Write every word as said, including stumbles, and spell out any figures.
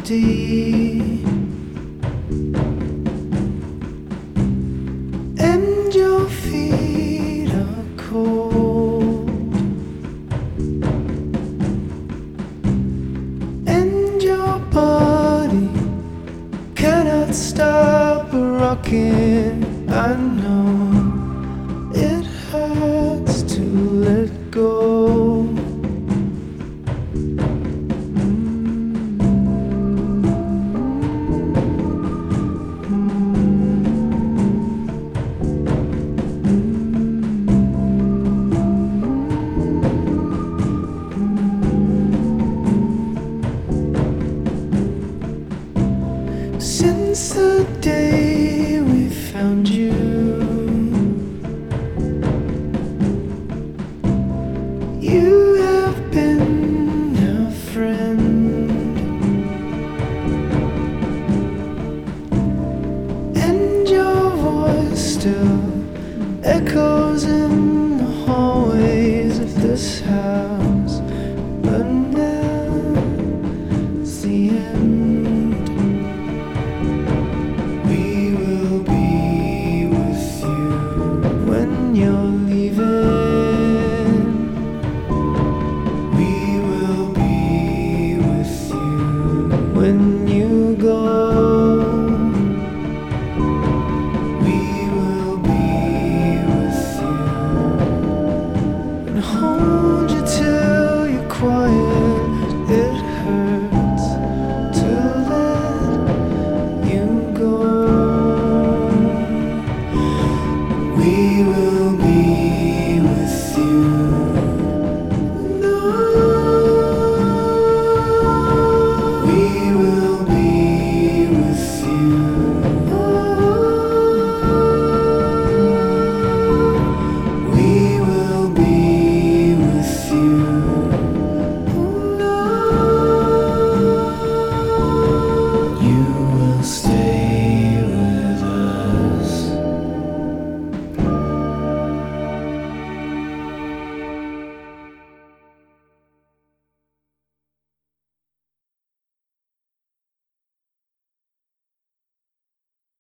empty, and your feet are cold, and your body cannot stop rocking. I know it hurts to let go. Since the day we found you, you have been a friend, and your voice still echoes in the hallways of this house. But now it's the end. You're leaving, we will be with you when